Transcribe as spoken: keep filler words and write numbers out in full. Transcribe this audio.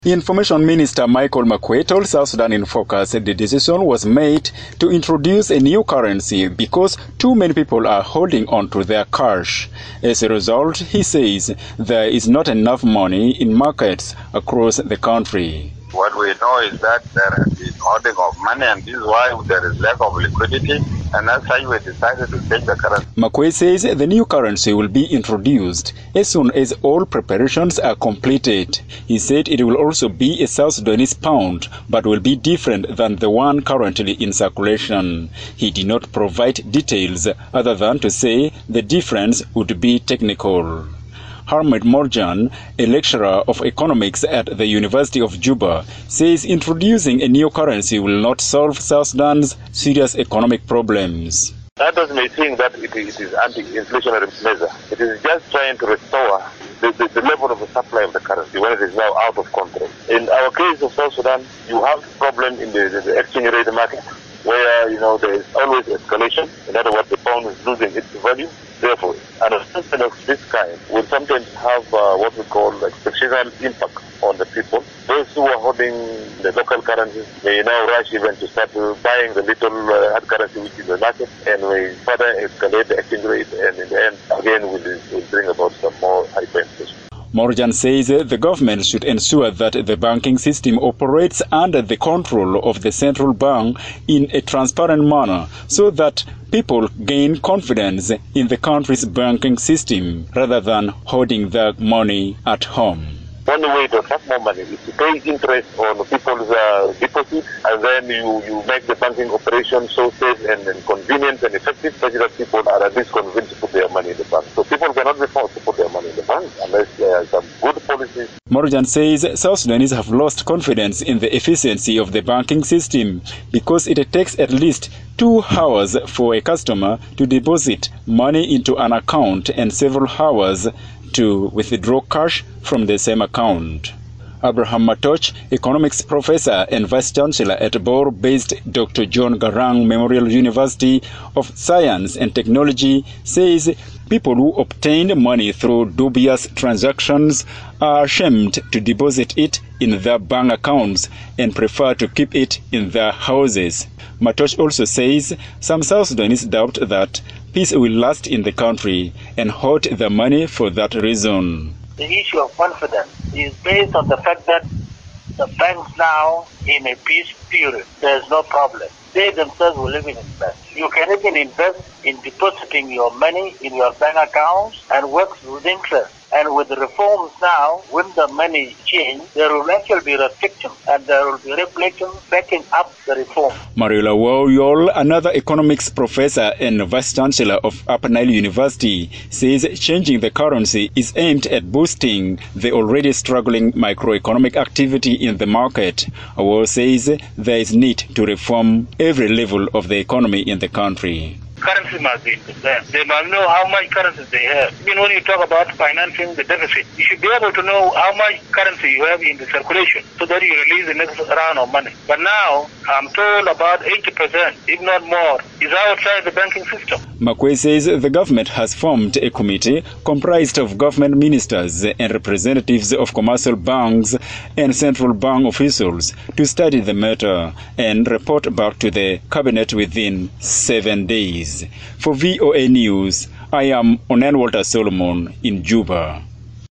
Information Minister Michael Makuei told South Sudan in Focus the decision was made to introduce a new currency because too many people are holding on to their cash. As a result, he says there is not enough money in markets across the country. What we know is that there has been hoarding of money, and this is why there is lack of liquidity, and as such we decided to change the currency. Makuei says the new currency will be introduced as soon as all preparations are completed. He said it will also be a South Sudanese pound, but will be different than the one currently in circulation. He did not provide details other than to say the difference would be technical. Harmed Morjan, a lecturer of economics at the University of Juba, says introducing a new currency will not solve South Sudan's serious economic problems. That doesn't mean that it is, it is anti-inflationary measure. It is just trying to restore the, the, the level of the supply of the currency when it is now out of control. In our case of South Sudan, you have a problem in the, the, the exchange rate market, where you know there is always escalation. In other words, the pound is losing its value. Therefore, an assessment of this kind will sometimes have uh, what we call exceptional impact on the people. Those who are holding the local currencies may now rush even to start buying the little uh, hard currency which is the market, and may further escalate the exchange rate, and in the end, again, will, will bring about some more hyperinflation. Morjan says the government should ensure that the banking system operates under the control of the central bank in a transparent manner so that people gain confidence in the country's banking system rather than holding their money at home. One way to attract more money is to pay interest on people's uh, deposits, and then you, you make the banking operation so safe and, and convenient and effective such that people are at least convinced to put their money in the bank. So people cannot be forced to put their money in the bank unless there are some good policies. Morjan says South Sudanese have lost confidence in the efficiency of the banking system because it takes at least two hours for a customer to deposit money into an account and several hours to withdraw cash from the same account. Abraham Matoch, economics professor and vice-chancellor at Bor-based Doctor John Garang Memorial University of Science and Technology, says people who obtained money through dubious transactions are ashamed to deposit it in their bank accounts and prefer to keep it in their houses. Matoch also says some South Sudanese doubt that peace will last in the country and hoard the money for that reason. The issue of confidence is based on the fact that the banks now, in a peace period, there's no problem. They themselves will even invest. You can even invest in depositing your money in your bank accounts and work with interest. And with the reforms now, when the money change, there will actually be restrictions, and there will be regulations backing up the reform. Mariola Woyol, another economics professor and vice-chancellor of Upper Nile University, says changing the currency is aimed at boosting the already struggling microeconomic activity in the market. Woyol says there is need to reform every level of the economy in the country. Currency must be in them. They must know how much currency they have. Even when you talk about financing the deficit, you should be able to know how much currency you have in the circulation so that you release the next round of money. But now, I'm told about eighty percent, if not more, is outside the banking system. Makuei says the government has formed a committee comprised of government ministers and representatives of commercial banks and central bank officials to study the matter and report back to the cabinet within seven days. For V O A News, I am Onen Walter Solomon in Juba.